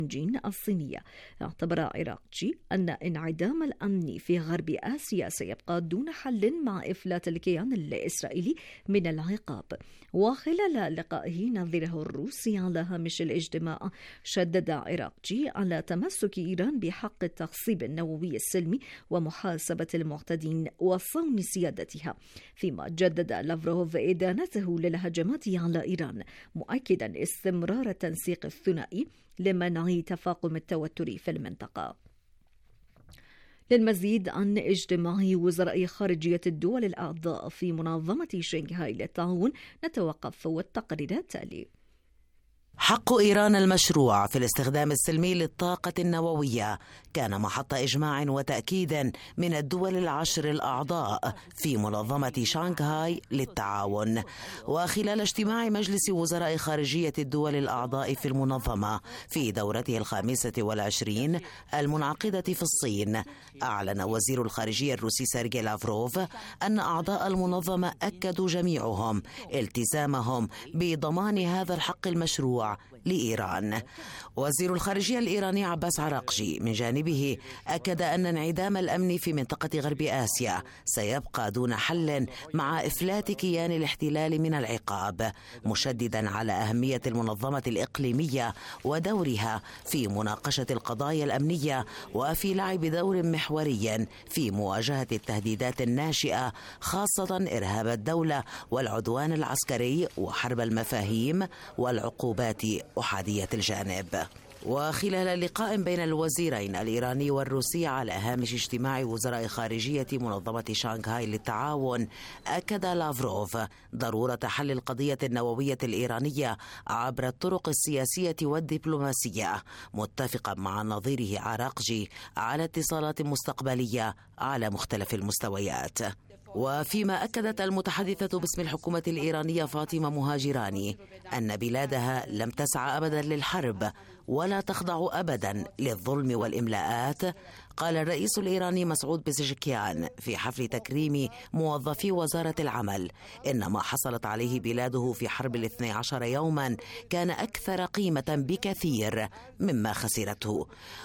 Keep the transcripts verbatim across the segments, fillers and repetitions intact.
جين الصينية. اعتبر عراقجي أن انعدام الأمن في غرب آسيا سيبقى دون حل مع إفلات الكيان الإسرائيلي من العقاب. وخلال لقائه نظيره الروسي على هامش الاجتماع، شدد عراقجي على تمسك إيران بحق التخصيب النووي السلمي ومحاسبة المعتدين وصون سيادتها، فيما جدد لافروف إدانته للهجمات على إيران، مؤكدا استمرار التنسيق الثنائي لمنع تفاقم التوتر في المنطقة. للمزيد عن اجتماع وزراء خارجية الدول الأعضاء في منظمة شنغهاي للتعاون نتوقف والتقرير التالي. حق إيران المشروع في الاستخدام السلمي للطاقة النووية كان محط إجماع وتأكيد من الدول العشر الأعضاء في منظمة شانغهاي للتعاون. وخلال اجتماع مجلس وزراء خارجية الدول الأعضاء في المنظمة في دورته الخامسة والعشرين المنعقدة في الصين، أعلن وزير الخارجية الروسي سيرجي لافروف أن أعضاء المنظمة أكدوا جميعهم التزامهم بضمان هذا الحق المشروع لإيران. وزير الخارجية الإيراني عباس عراقجي من جانبه أكد أن انعدام الأمن في منطقة غرب آسيا سيبقى دون حل مع إفلات كيان الاحتلال من العقاب، مشددا على أهمية المنظمة الإقليمية ودورها في مناقشة القضايا الأمنية وفي لعب دور محوري في مواجهة التهديدات الناشئة، خاصة إرهاب الدولة والعدوان العسكري وحرب المفاهيم والعقوبات أحادية الجانب. وخلال لقاء بين الوزيرين الإيراني والروسي على هامش اجتماع وزراء خارجية منظمة شانغهاي للتعاون، أكد لافروف ضرورة حل القضية النووية الإيرانية عبر الطرق السياسية والدبلوماسية، متفقا مع نظيره عراقجي على اتصالات مستقبلية على مختلف المستويات. وفيما أكدت المتحدثة باسم الحكومة الإيرانية فاطمة مهاجراني أن بلادها لم تسعى أبدا للحرب ولا تخضع أبدا للظلم والإملاءات، قال الرئيس الإيراني مسعود بيزشكيان في حفل تكريم موظفي وزارة العمل إن ما حصلت عليه بلاده في حرب الاثني عشر يوما كان أكثر قيمة بكثير مما خسرته.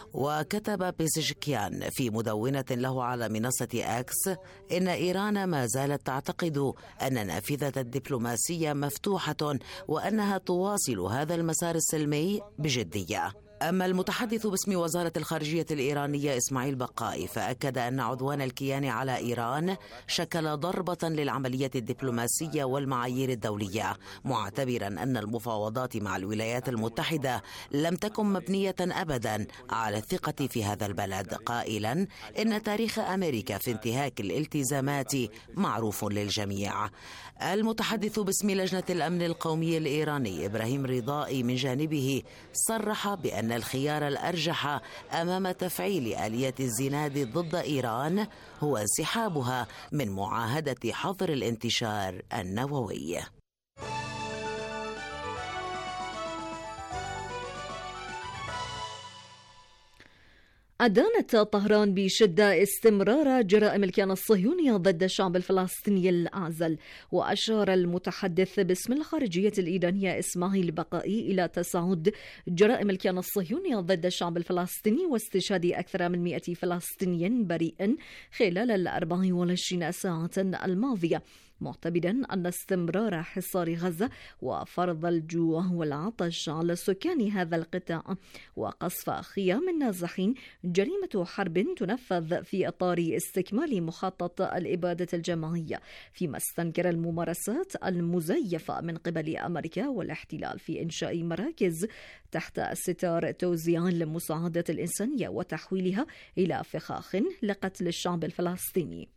وكتب بيزشكيان في مدونة له على منصة أكس إن إيران ما زالت تعتقد أن النافذة الدبلوماسية مفتوحة وأنها تواصل هذا المسار السلمي بجدية. أما المتحدث باسم وزارة الخارجية الإيرانية إسماعيل بقائي فأكد أن عدوان الكيان على إيران شكل ضربة للعملية الدبلوماسية والمعايير الدولية، معتبرا أن المفاوضات مع الولايات المتحدة لم تكن مبنية أبدا على الثقة في هذا البلد، قائلا إن تاريخ أمريكا في انتهاك الالتزامات معروف للجميع. المتحدث باسم لجنة الأمن القومي الإيراني إبراهيم رضائي من جانبه صرح بأن الخيار الأرجح أمام تفعيل آلية الزناد ضد إيران هو انسحابها من معاهدة حظر الانتشار النووي. أدانت طهران بشدة استمرار جرائم الكيان الصهيوني ضد الشعب الفلسطيني الأعزل. وأشار المتحدث باسم الخارجية الإيرانية إسماعيل بقائي إلى تصاعد جرائم الكيان الصهيوني ضد الشعب الفلسطيني واستشهاد أكثر من مئة فلسطيني بريء خلال الأربع والعشرين ساعة الماضية، معتبرا أن استمرار حصار غزة وفرض الجوع والعطش على سكان هذا القطاع وقصف خيام النازحين جريمة حرب تنفذ في إطار استكمال مخطط الإبادة الجماعية، فيما استنكر الممارسات المزيفة من قبل أمريكا والاحتلال في إنشاء مراكز تحت ستار توزيع المساعدات الإنسانية وتحويلها إلى فخاخ لقتل الشعب الفلسطيني.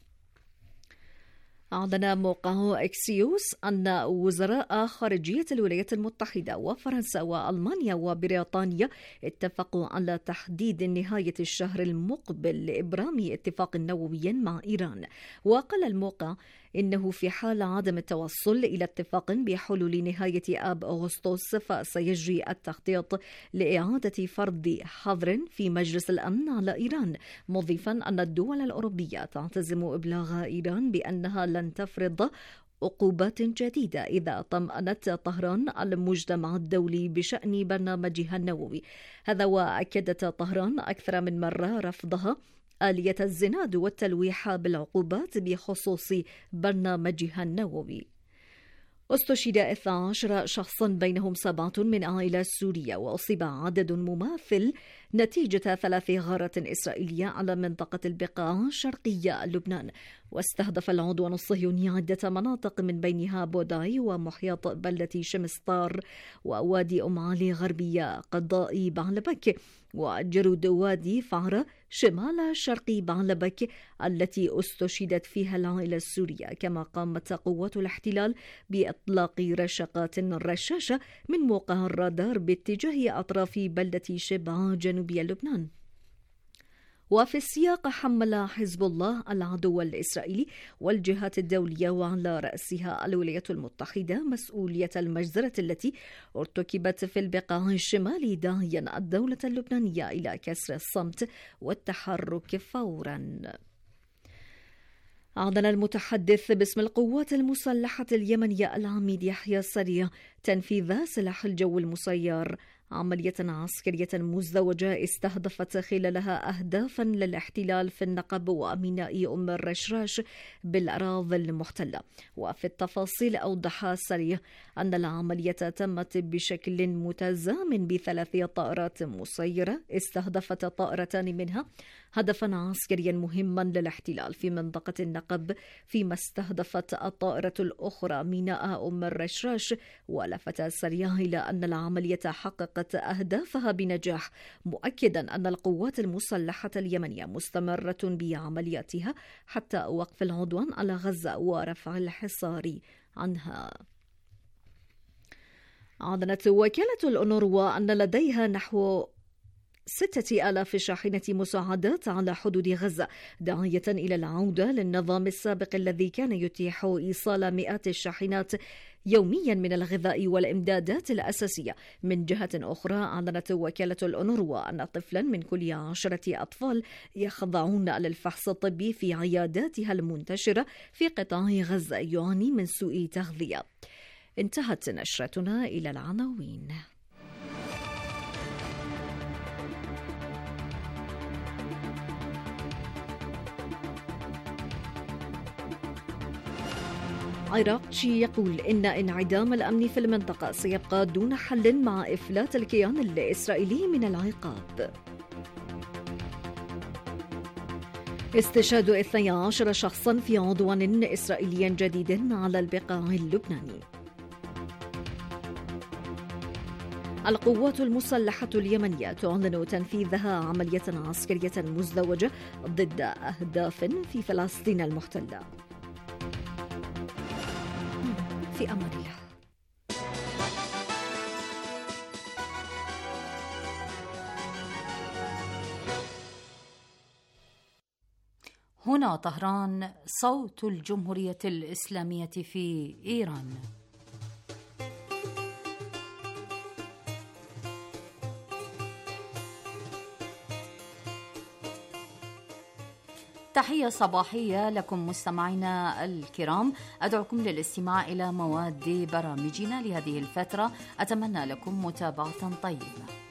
أعلن موقع إكسيوس أن وزراء خارجية الولايات المتحدة وفرنسا وألمانيا وبريطانيا اتفقوا على تحديد نهاية الشهر المقبل لإبرام اتفاق نووي مع إيران. وقال الموقع إنه في حال عدم التوصل إلى اتفاق بحلول نهاية آب أغسطس فسيجري التخطيط لإعادة فرض حظر في مجلس الأمن على إيران، مضيفا أن الدول الأوروبية تعتزم إبلاغ إيران بأنها لن تفرض عقوبات جديدة إذا طمأنت طهران المجتمع الدولي بشأن برنامجها النووي. هذا وأكدت طهران أكثر من مرة رفضها آلية الزناد والتلويح بالعقوبات بخصوص برنامجها النووي. استشهد اثني عشر شخصا بينهم سبعة من عائلة سورية، وأصيب عدد مماثل نتيجة ثلاث غارات إسرائيلية على منطقة البقاع شرقية لبنان. واستهدف العدوان الصهيوني عدة مناطق من بينها بوداي ومحيط بلدة شمستار ووادي أم علي غربية قضاء بعلبك وجرود وادي فعرة شمال شرقي بعلبك التي استشهدت فيها العائلة السورية. كما قامت قوات الاحتلال بإطلاق رشقات رشاشة من موقع الرادار باتجاه أطراف بلدة شبعة جنوبية لبنان. وفي السياق حمل حزب الله العدو الإسرائيلي والجهات الدولية وعلى رأسها الولايات المتحدة مسؤولية المجزرة التي ارتكبت في البقاع الشمالي، داعيا الدولة اللبنانية إلى كسر الصمت والتحرك فورا. أعلن المتحدث باسم القوات المسلحة اليمنية العميد يحيى السريع تنفيذ سلاح الجو المسير عملية عسكرية مزدوجة استهدفت خلالها أهدافا للاحتلال في النقب وميناء أم الرشراش بالأراضي المحتلة. وفي التفاصيل أوضح السريع أن العملية تمت بشكل متزامن بثلاث طائرات مسيرة استهدفت طائرتان منها هدفا عسكريا مهما للاحتلال في منطقة النقب، فيما استهدفت الطائرة الأخرى ميناء أم الرشراش. ولفت السريع إلى أن العملية حققت أهدافها بنجاح، مؤكدا أن القوات المسلحة اليمنية مستمرة بعملياتها حتى وقف العدوان على غزة ورفع الحصار عنها. أعلنت وكالة الأونروا أن لديها نحو ستة آلاف شاحنة مساعدات على حدود غزة، داعية إلى العودة للنظام السابق الذي كان يتيح إيصال مئات الشاحنات يوميا من الغذاء والإمدادات الأساسية. من جهة أخرى أعلنت وكالة الأونروا أن طفلا من كل عشرة أطفال يخضعون للفحص الطبي في عياداتها المنتشرة في قطاع غزة يعاني من سوء تغذية. انتهت نشرتنا إلى العناوين. عراقشي يقول إن انعدام الأمن في المنطقة سيبقى دون حل مع إفلات الكيان الإسرائيلي من العقاب. استشهاد اثني عشر شخصا في عدوان إسرائيلي جديد على البقاع اللبناني. القوات المسلحة اليمنية تعلن تنفيذها عملية عسكرية مزدوجة ضد أهداف في فلسطين المحتلة. في أمان الله. هنا طهران، صوت الجمهورية الإسلامية في إيران. تحية صباحية لكم مستمعينا الكرام، أدعوكم للاستماع إلى مواد برامجنا لهذه الفترة. أتمنى لكم متابعة طيبة.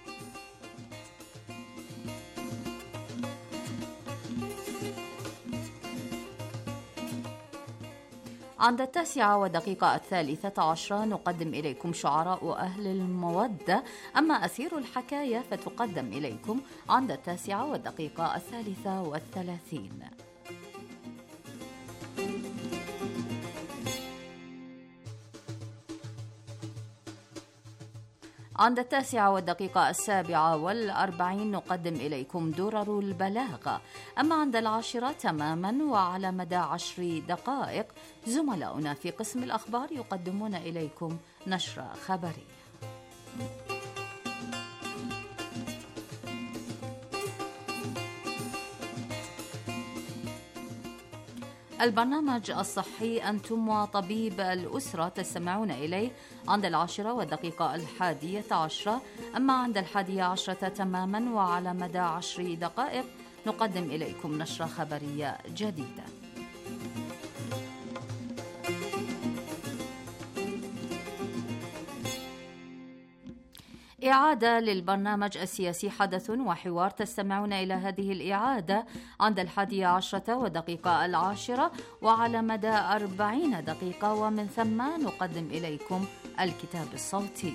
عند التاسعة ودقيقة الثالثة عشرة نقدم إليكم شعراء أهل المودة، أما أثير الحكاية فتقدم إليكم عند التاسعة والدقيقة الثالثة والثلاثين. عند التاسعة والدقيقة السابعة والأربعين نقدم إليكم درر البلاغة، أما عند العاشرة تماما وعلى مدى عشر دقائق زملاؤنا في قسم الأخبار يقدمون إليكم نشرة خبرية. البرنامج الصحي أنتم وطبيب الأسرة تستمعون إليه عند العاشرة والدقيقة الحادية عشرة، أما عند الحادية عشرة تماما وعلى مدى عشر دقائق نقدم إليكم نشرة خبرية جديدة. إعادة للبرنامج السياسي حدث وحوار، تستمعون إلى هذه الإعادة عند الحادية عشرة ودقيقة العاشرة وعلى مدى أربعين دقيقة، ومن ثم نقدم إليكم الكتاب الصوتي.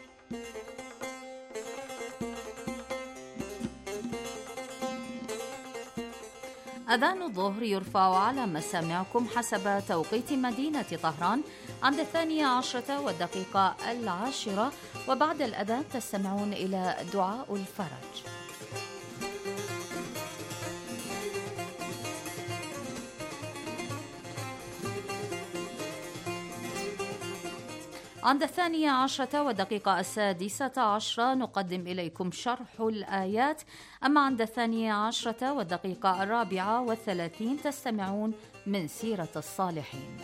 أذان الظهر يرفع على مسامعكم حسب توقيت مدينة طهران عند الثانية عشرة والدقيقة العاشرة، وبعد الأذان تستمعون إلى دعاء الفرج. عند الثانية عشرة والدقيقة السادسة عشرة نقدم إليكم شرح الآيات، أما عند الثانية عشرة والدقيقة الرابعة والثلاثين تستمعون من سيرة الصالحين.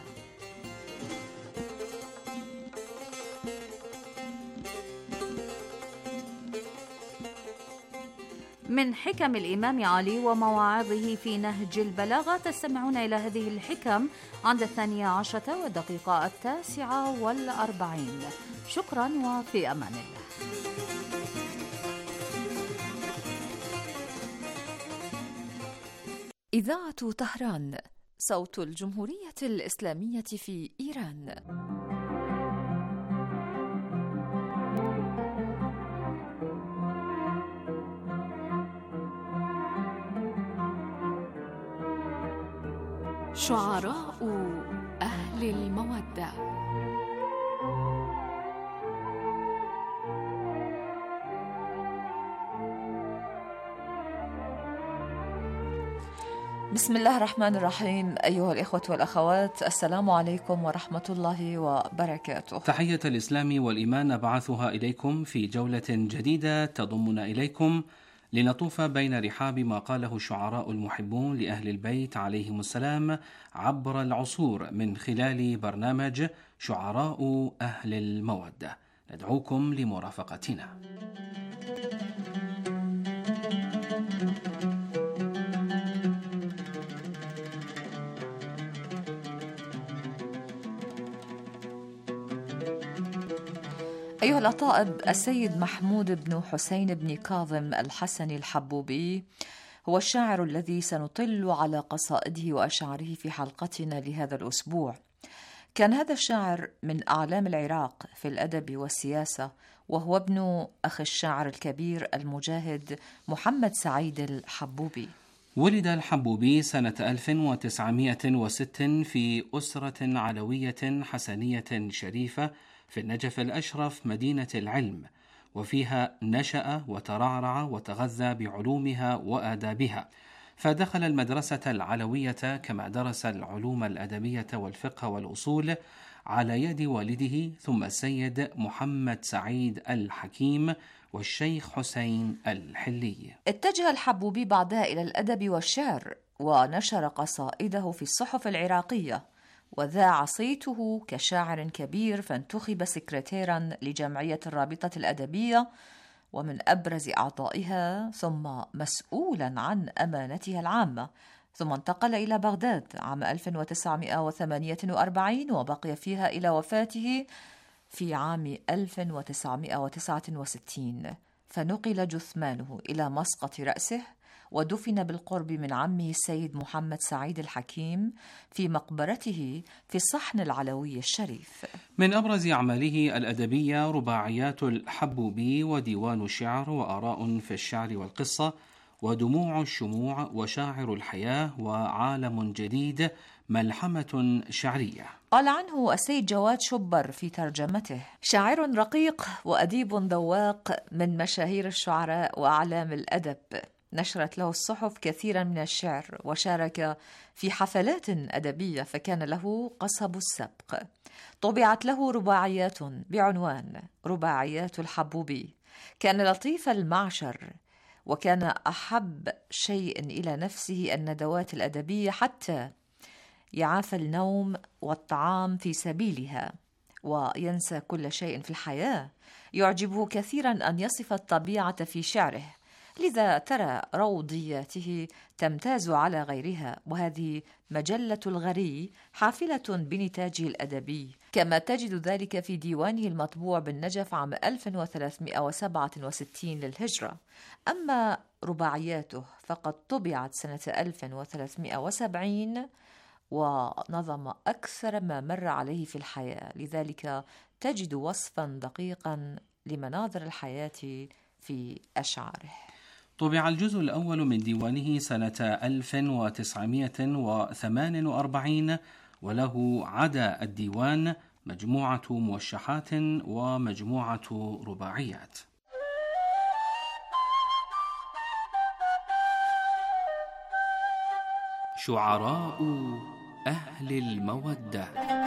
من حكم الإمام علي ومواعظه في نهج البلاغة تستمعون إلى هذه الحكم عند الثانية عشرة والدقيقة التاسعة والأربعين. شكرا وفي أمان الله. إذاعة طهران، صوت الجمهورية الإسلامية في إيران. شعراء أهل المودة. بسم الله الرحمن الرحيم. أيها الإخوة والأخوات، السلام عليكم ورحمة الله وبركاته. تحية الإسلام والإيمان أبعثها إليكم في جولة جديدة تضمنا إليكم لنطوف بين رحاب ما قاله الشعراء المحبون لأهل البيت عليهم السلام عبر العصور من خلال برنامج شعراء أهل المودة. ندعوكم لمرافقتنا. أيها الأطائب، السيد محمود بن حسين بن كاظم الحسني الحبوبي هو الشاعر الذي سنطل على قصائده وأشعاره في حلقتنا لهذا الأسبوع. كان هذا الشاعر من أعلام العراق في الأدب والسياسة، وهو ابن أخي الشاعر الكبير المجاهد محمد سعيد الحبوبي. ولد الحبوبي سنة ألف وتسعمائة وستة في أسرة علوية حسنية شريفة في النجف الأشرف مدينة العلم، وفيها نشأ وترعرع وتغذى بعلومها وآدابها، فدخل المدرسة العلوية كما درس العلوم الأدبية والفقه والأصول على يد والده ثم السيد محمد سعيد الحكيم والشيخ حسين الحلي. اتجه الحبوبي بعدها إلى الأدب والشعر، ونشر قصائده في الصحف العراقية، وذاع صيته كشاعر كبير، فانتخب سكرتيرا لجمعية الرابطة الأدبية ومن أبرز أعضائها، ثم مسؤولا عن أمانتها العامة، ثم انتقل إلى بغداد عام ألف وتسعمائة وثمانية وأربعين وبقي فيها إلى وفاته في عام ألف وتسعمائة وتسعة وستين، فنقل جثمانه إلى مسقط رأسه ودفن بالقرب من عمه السيد محمد سعيد الحكيم في مقبرته في الصحن العلوي الشريف. من أبرز أعماله الأدبية رباعيات الحبوبي وديوان الشعر وآراء في الشعر والقصة ودموع الشموع وشاعر الحياة وعالم جديد ملحمة شعرية. قال عنه السيد جواد شبر في ترجمته: شاعر رقيق وأديب ذواق من مشاهير الشعراء وأعلام الأدب. نشرت له الصحف كثيرا من الشعر، وشارك في حفلات أدبية، فكان له قصب السبق. طبعت له رباعيات بعنوان رباعيات الحبوبي. كان لطيف المعشر، وكان أحب شيء إلى نفسه الندوات الأدبية، حتى يعافى النوم والطعام في سبيلها وينسى كل شيء في الحياة. يعجبه كثيرا أن يصف الطبيعة في شعره، لذا ترى روضياته تمتاز على غيرها، وهذه مجلة الغري حافلة بنتاجه الأدبي، كما تجد ذلك في ديوانه المطبوع بالنجف عام ألف وثلاثمائة وسبعة وستين للهجرة. أما رباعياته فقد طبعت سنة ألف وثلاثمائة وسبعين، ونظم أكثر ما مر عليه في الحياة، لذلك تجد وصفا دقيقا لمناظر الحياة في أشعاره. طبع الجزء الأول من ديوانه سنة ألف وتسعمائة وثمانية وأربعين، وله عدا الديوان مجموعة موشحات ومجموعة رباعيات. شعراء أهل المودة،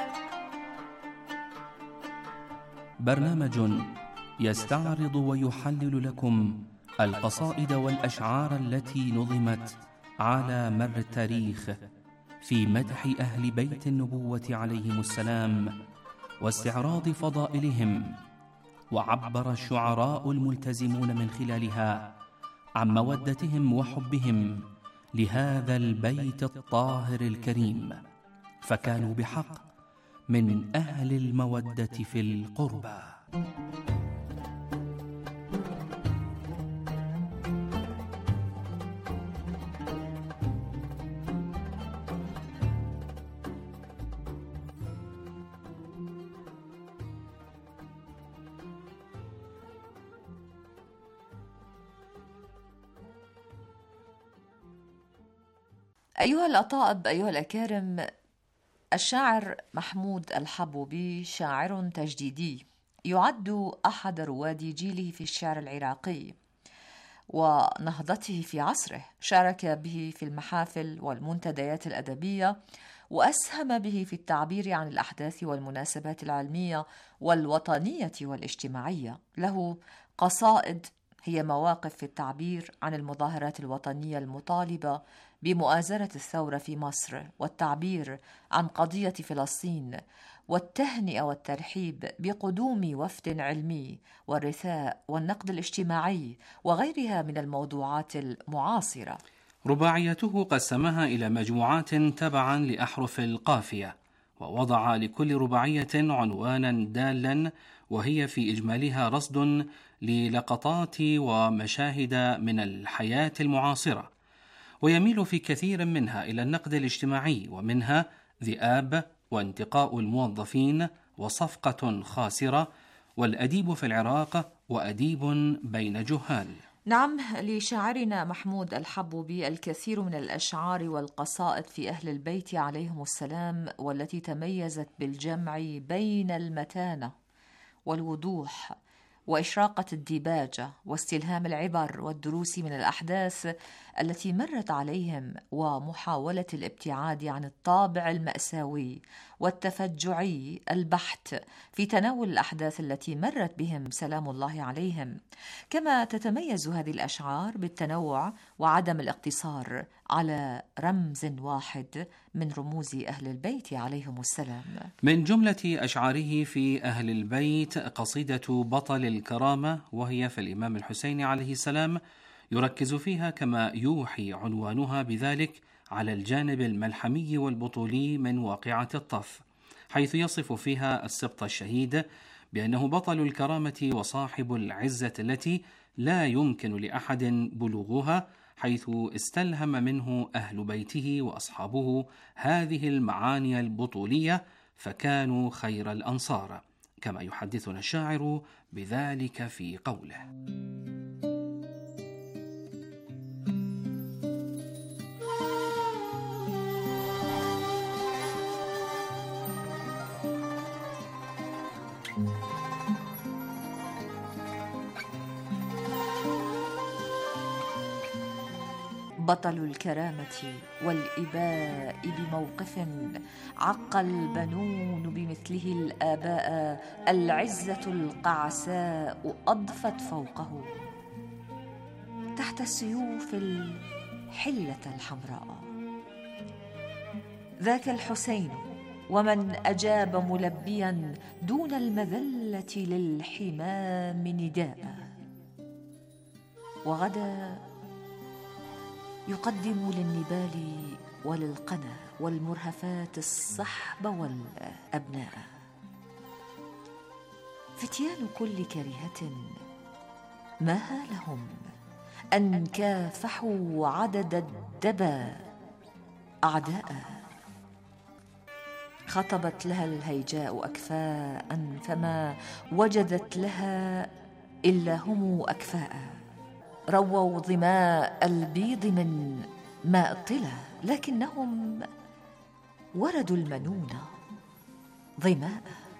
برنامج يستعرض ويحلل لكم القصائد والأشعار التي نظمت على مر التاريخ في مدح أهل بيت النبوة عليهم السلام واستعراض فضائلهم، وعبر الشعراء الملتزمون من خلالها عن مودتهم وحبهم لهذا البيت الطاهر الكريم، فكانوا بحق من أهل المودة في القربى. أيها الأطائب، أيها الأكارم، الشاعر محمود الحبوبي شاعر تجديدي، يعد أحد رواد جيله في الشعر العراقي ونهضته في عصره. شارك به في المحافل والمنتديات الأدبية، وأسهم به في التعبير عن الأحداث والمناسبات العلمية والوطنية والاجتماعية. له قصائد هي مواقف في التعبير عن المظاهرات الوطنية المطالبة بمؤازرة الثورة في مصر، والتعبير عن قضية فلسطين، والتهنئة والترحيب بقدوم وفد علمي، والرثاء والنقد الاجتماعي، وغيرها من الموضوعات المعاصرة. رباعيته قسمها إلى مجموعات تبعا لأحرف القافية، ووضع لكل رباعية عنوانا دالا، وهي في إجمالها رصد للقطات ومشاهد من الحياة المعاصرة، ويميل في كثير منها إلى النقد الاجتماعي، ومنها ذئاب وانتقاء الموظفين وصفقة خاسرة والأديب في العراق وأديب بين جهال. نعم، لشاعرنا محمود الحبوبي الكثير من الأشعار والقصائد في أهل البيت عليهم السلام، والتي تميزت بالجمع بين المتانة والوضوح وإشراقة الديباجة واستلهام العبر والدروس من الأحداث التي مرت عليهم، ومحاولة الابتعاد عن الطابع المأساوي والتفجعي البحت في تناول الأحداث التي مرت بهم سلام الله عليهم. كما تتميز هذه الأشعار بالتنوع وعدم الاقتصار على رمز واحد من رموز أهل البيت عليهم السلام. من جملة أشعاره في أهل البيت قصيدة بطل الكرامة، وهي في الإمام الحسين عليه السلام، يركز فيها كما يوحي عنوانها بذلك على الجانب الملحمي والبطولي من واقعة الطف، حيث يصف فيها السبط الشهيد بأنه بطل الكرامة وصاحب العزة التي لا يمكن لأحد بلوغها، حيث استلهم منه أهل بيته وأصحابه هذه المعاني البطولية، فكانوا خير الأنصار، كما يحدثنا الشاعر بذلك في قوله: بطل الكرامة والإباء بموقف عق البنون بمثله الآباء، العزة القعساء أضفت فوقه تحت السيوف الحلة الحمراء. ذاك الحسين ومن أجاب ملبيا دون المذلة للحمام نداء، وغدا يقدم للنبال وللقنا والمرهفات الصحب والأبناء. فتيان كل كريهة ما لهم أن كافحوا عدد الدبا أعداء. خطبت لها الهيجاء أكفاء فما وجدت لها إلا هم أكفاء. رووا ظماء البيض من ماء الطلا لكنهم وردوا المنون ظماء.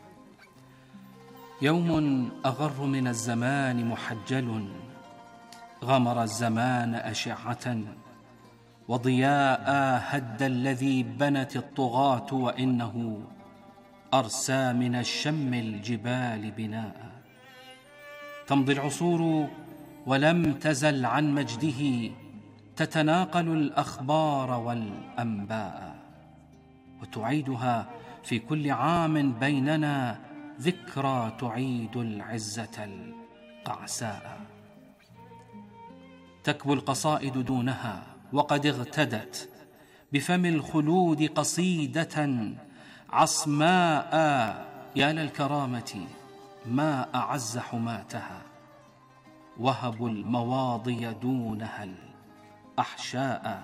يوم أغر من الزمان محجل، غمر الزمان أشعة وضياء، هد الذي بنت الطغاة وإنه أرسى من الشم الجبال بناء. تمضي العصور ولم تزل عن مجده تتناقل الأخبار والأنباء، وتعيدها في كل عام بيننا ذكرى تعيد العزة القعساء. تكبو القصائد دونها وقد اغتدت بفم الخلود قصيدة عصماء. يا للكرامة ما أعز حماتها، وهبوا المواضي دونها الأحشاء.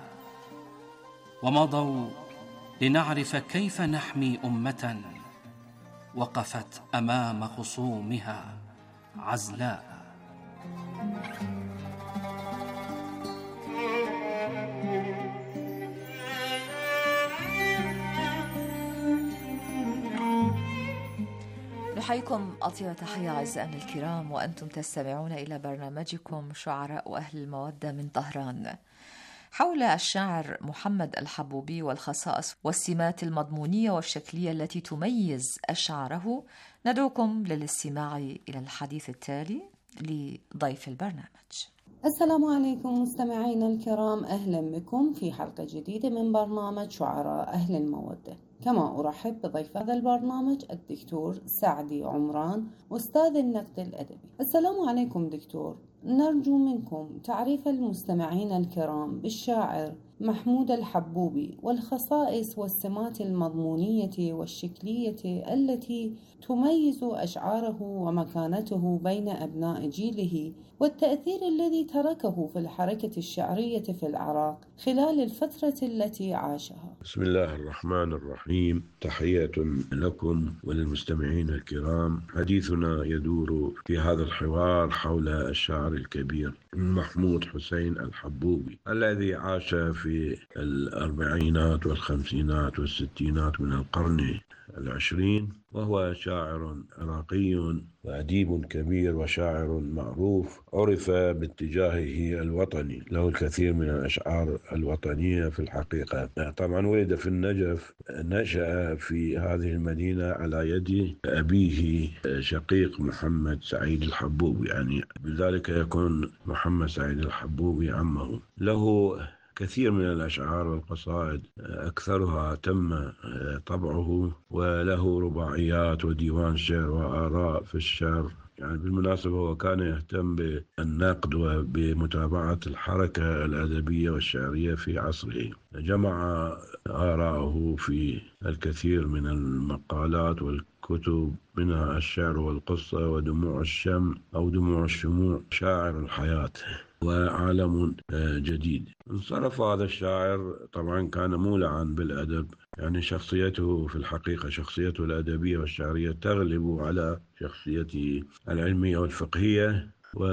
ومضوا لنعرف كيف نحمي أمة وقفت أمام خصومها عزلاء. نحييكم أطيب تحية أعزائنا الكرام وأنتم تستمعون إلى برنامجكم شعراء أهل المودة من طهران. حول الشاعر محمد الحبوبي والخصائص والسمات المضمونية والشكلية التي تميز أشعاره ندعوكم للاستماع إلى الحديث التالي لضيف البرنامج. السلام عليكم مستمعينا الكرام، أهلا بكم في حلقة جديدة من برنامج شعراء أهل المودة. كما أرحب بضيف هذا البرنامج الدكتور سعدي عمران أستاذ النقد الأدبي. السلام عليكم دكتور، نرجو منكم تعريف المستمعين الكرام بالشاعر محمود الحبوبي والخصائص والسمات المضمونية والشكلية التي تميز أشعاره ومكانته بين أبناء جيله، والتأثير الذي تركه في الحركة الشعرية في العراق خلال الفترة التي عاشها. بسم الله الرحمن الرحيم. تحية لكم وللمستمعين الكرام. حديثنا يدور في هذا الحوار حول الشاعر الكبير محمود حسين الحبوبي الذي عاش في الأربعينات والخمسينات والستينات من القرن العشرين، وهو شاعر عراقي وأديب كبير وشاعر معروف، عرف باتجاهه الوطني، له الكثير من الأشعار الوطنية في الحقيقة. طبعا ولد في النجف، نشأ في هذه المدينة على يد أبيه شقيق محمد سعيد الحبوبي، يعني بذلك يكون محمد سعيد الحبوبي عمه. له كثير من الأشعار والقصائد أكثرها تم طبعه، وله رباعيات وديوان شعر وآراء في الشعر. يعني بالمناسبة هو كان يهتم بالنقد وبمتابعة الحركة الأدبية والشعرية في عصره. جمع آراءه في الكثير من المقالات والكتب، منها الشعر والقصة ودموع الشم أو دموع الشموع، شاعر الحياة وعالم جديد. انصرف هذا الشاعر، طبعا كان مولعا بالأدب، يعني شخصيته في الحقيقة شخصيته الأدبية والشعرية تغلب على شخصيته العلمية والفقهية،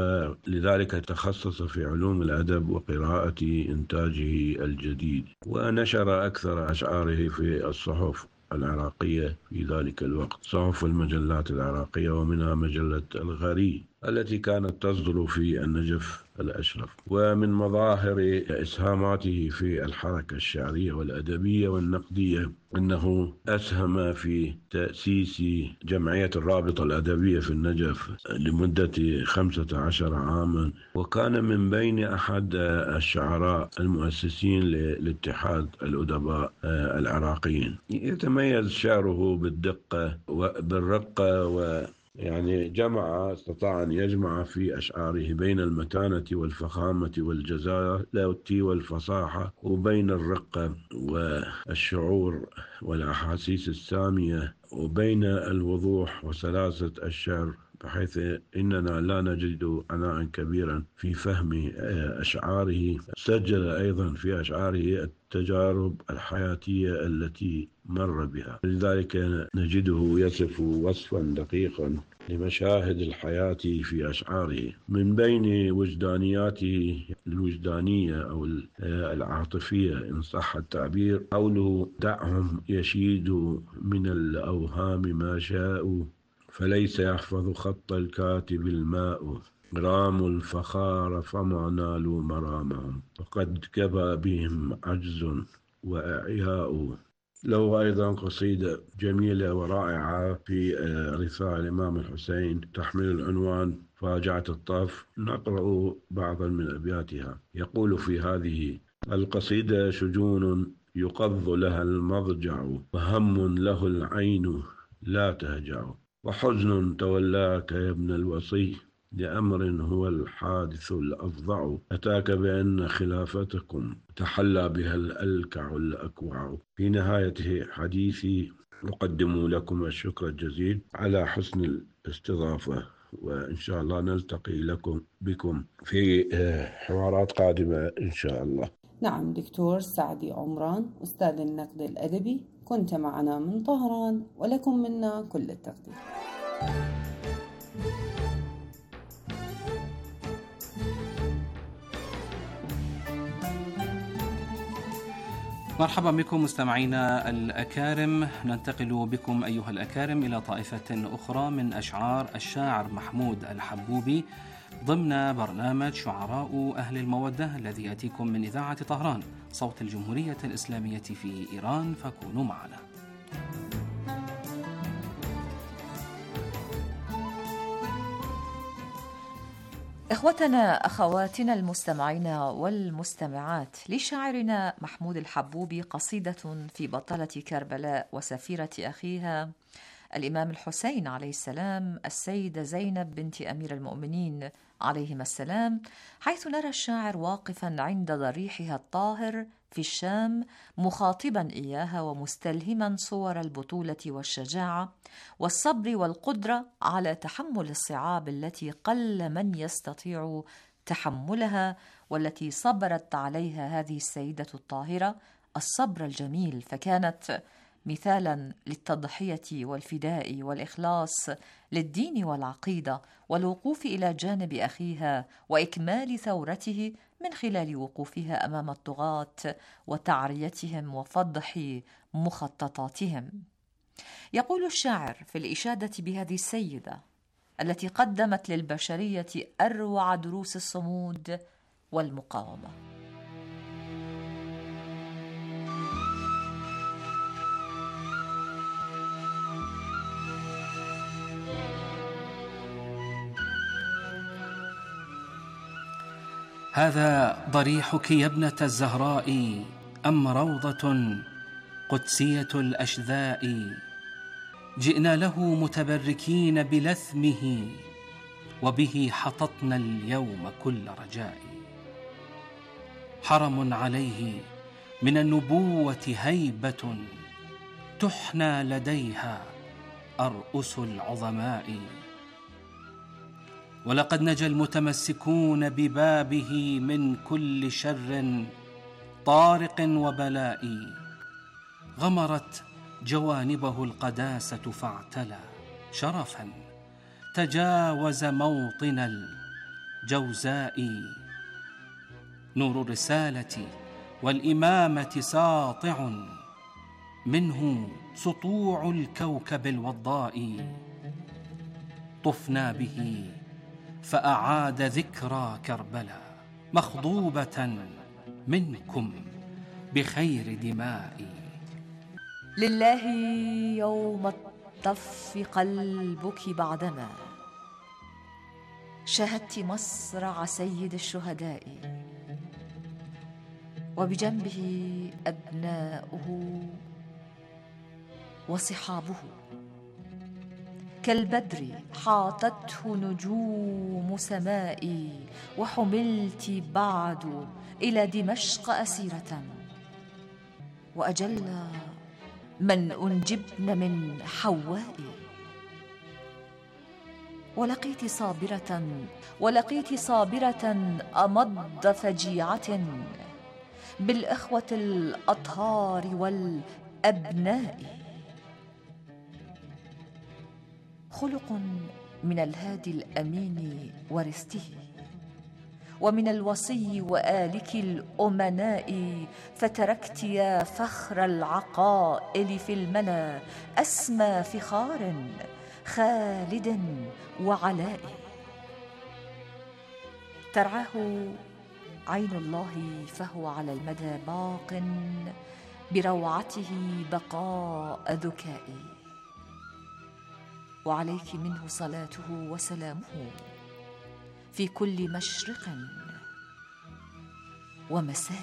ولذلك تخصص في علوم الأدب وقراءة إنتاجه الجديد، ونشر أكثر أشعاره في الصحف العراقية في ذلك الوقت، صحف المجلات العراقية، ومنها مجلة الغري التي كانت تصدر في النجف الأشرف. ومن مظاهر إسهاماته في الحركة الشعرية والأدبية والنقدية أنه أسهم في تأسيس جمعية الرابطة الأدبية في النجف لمدة خمسة عشر عاما، وكان من بين أحد الشعراء المؤسسين لاتحاد الأدباء العراقيين. يتميز شعره بالدقة وبالرقة و يعني جمع استطاع أن يجمع في أشعاره بين المتانة والفخامة والجزالة والفصاحة، وبين الرقة والشعور والأحاسيس السامية، وبين الوضوح وسلاسة الشعر، بحيث إننا لا نجد عناء كبيرا في فهم أشعاره. سجل أيضا في أشعاره التجارب الحياتية التي مر بها، لذلك نجده يصف وصفا دقيقا لمشاهد الحياة في أشعاره. من بين وجدانياته الوجدانية أو العاطفية إن صح التعبير قوله: دعهم يشيدوا من الأوهام ما شاءوا، فليس يحفظ خط الكاتب الماء، راموا الفخار فما نالوا مرامهم، وقد كبى بهم عجز وإعياء. له أيضا قصيدة جميلة ورائعة في رثاء الإمام الحسين تحمل العنوان فاجعة الطف، نقرأ بعضا من أبياتها. يقول في هذه القصيدة: شجون يقض لها المضجع، وهم له العين لا تهجع، وحزن تولاك يا ابن الوصي، لأمر هو الحادث الأفظع، أتاك بأن خلافتكم تحلى بها الألكع الأكوع. في نهاية حديثي أقدم لكم الشكر الجزيل على حسن الاستضافة، وإن شاء الله نلتقي لكم بكم في حوارات قادمة إن شاء الله. نعم دكتور سعدي عمران أستاذ النقد الأدبي، كنت معنا من طهران، ولكم منا كل التقدير. مرحبا بكم مستمعينا الأكارم. ننتقل بكم أيها الأكارم إلى طائفة أخرى من أشعار الشاعر محمود الحبوبي ضمن برنامج شعراء أهل المودة الذي يأتيكم من إذاعة طهران صوت الجمهورية الإسلامية في إيران، فكونوا معنا. إخوتنا أخواتنا المستمعين والمستمعات، لشاعرنا محمود الحبوبي قصيدة في بطلة كربلاء وسفيرة أخيها الإمام الحسين عليه السلام السيدة زينب بنت أمير المؤمنين عليهما السلام، حيث نرى الشاعر واقفا عند ضريحها الطاهر في الشام مخاطبا إياها ومستلهما صور البطولة والشجاعة والصبر والقدرة على تحمل الصعاب التي قل من يستطيع تحملها، والتي صبرت عليها هذه السيدة الطاهرة الصبر الجميل، فكانت مثالا للتضحية والفداء والإخلاص للدين والعقيدة والوقوف إلى جانب أخيها وإكمال ثورته من خلال وقوفها أمام الطغاة وتعريتهم وفضح مخططاتهم. يقول الشاعر في الإشادة بهذه السيدة التي قدمت للبشرية أروع دروس الصمود والمقاومة: هذا ضريحك يا ابنة الزهراء، أم روضة قدسية الأشذاء، جئنا له متبركين بلثمه، وبه حططنا اليوم كل رجاء. حرم عليه من النبوة هيبة، تحنى لديها أرؤس العظماء، ولقد نجا المتمسكون ببابه من كل شر طارق وبلاء. غمرت جوانبه القداسة فاعتلى شرفا، تجاوز موطن الجوزاء. نور الرسالة والإمامة ساطع، منه سطوع الكوكب الوضاء. طفنا به فأعاد ذكرى كربلاء، مخضوبة منكم بخير دمائي. لله يوم الطف قلبك بعدما شاهدت مصرع سيد الشهداء، وبجنبه أبناؤه وصحابه، كالبدر حاطته نجوم سمائي، وحملت بعد إلى دمشق أسيرة. وأجل من أنجبن من حوائي. ولقيت صابرة ولقيت صابرة أمض فجيعة بالإخوة الأطهار والأبناء. خلق من الهادي الأمين ورثته، ومن الوصي وآلك الأمناء. فتركت يا فخر العقائل في الملا أسمى فخار خالد وعلاء. ترعاه عين الله فهو على المدى باق، بروعته بقاء ذكائي. وعليك منه صلاته وسلامه في كل مشرق ومساء.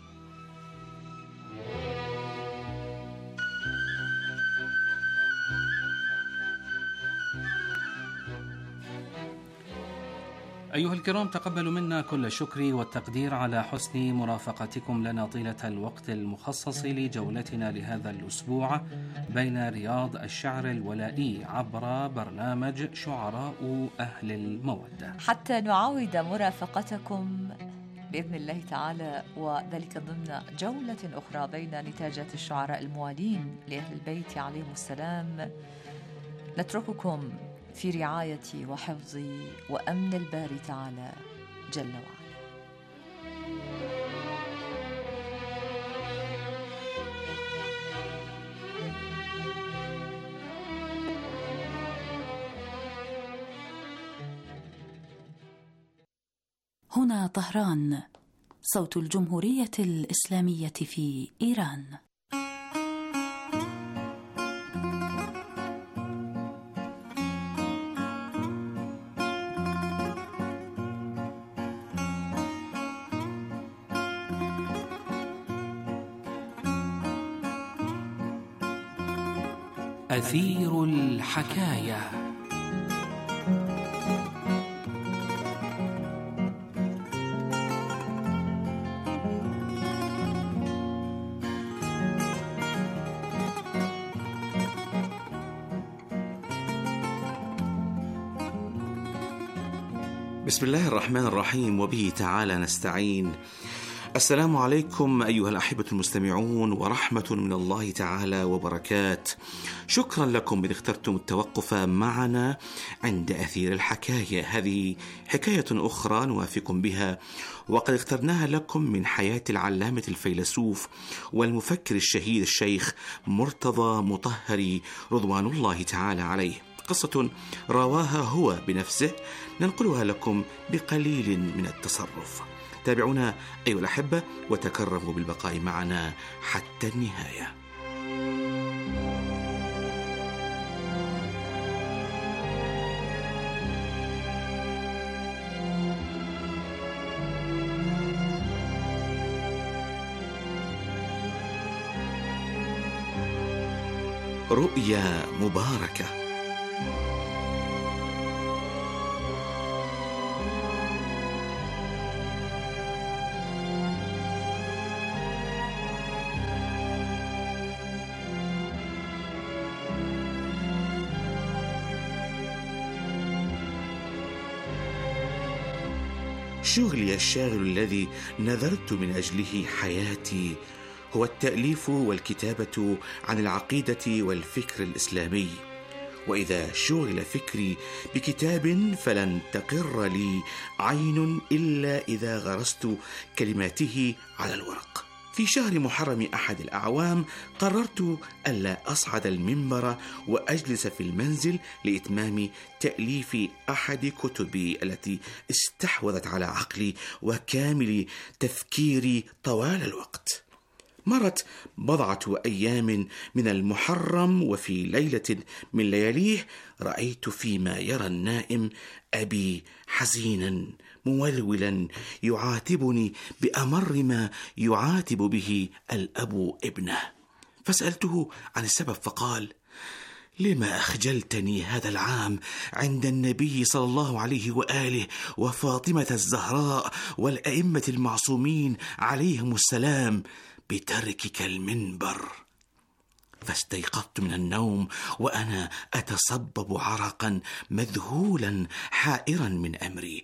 أيها الكرام، تقبلوا منا كل الشكر والتقدير على حسن مرافقتكم لنا طيلة الوقت المخصص لجولتنا لهذا الأسبوع بين رياض الشعر الولائي عبر برنامج شعراء أهل المودة، حتى نعاود مرافقتكم بإذن الله تعالى، وذلك ضمن جولة أخرى بين نتاجات الشعراء الموالين لأهل البيت عليهم السلام. نترككم في رعاية وحفظ وأمن الباري تعالى جل وعلا. هنا طهران، صوت الجمهورية الإسلامية في إيران. أثير الحكاية. بسم الله الرحمن الرحيم، وبه تعالى نستعين. السلام عليكم أيها الأحبة المستمعون، ورحمة من الله تعالى وبركات. شكرا لكم إذ اخترتم التوقف معنا عند أثير الحكاية. هذه حكاية أخرى نوافق بها، وقد اخترناها لكم من حياة العلامة الفيلسوف والمفكر الشهيد الشيخ مرتضى مطهري رضوان الله تعالى عليه. قصة رواها هو بنفسه، ننقلها لكم بقليل من التصرف. تابعونا أيها الأحبة وتكرموا بالبقاء معنا حتى النهاية. رؤيا مباركة. شغلي الشاغل الذي نذرت من أجله حياتي هو التأليف والكتابة عن العقيدة والفكر الإسلامي. وإذا شغل فكري بكتاب فلن تقر لي عين إلا إذا غرست كلماته على الورق. في شهر محرم أحد الأعوام قررت ألا أصعد المنبر وأجلس في المنزل لإتمام تأليف أحد كتبي التي استحوذت على عقلي وكامل تفكيري طوال الوقت. مرت بضعة أيام من المحرم، وفي ليلة من لياليه رأيت فيما يرى النائم أبي حزينا مولولا يعاتبني بأمر ما يعاتب به الأب ابنه. فسألته عن السبب فقال: لما أخجلتني هذا العام عند النبي صلى الله عليه وآله وفاطمة الزهراء والأئمة المعصومين عليهم السلام بتركك المنبر؟ فاستيقظت من النوم وأنا أتصبب عرقا مذهولا حائرا من أمري،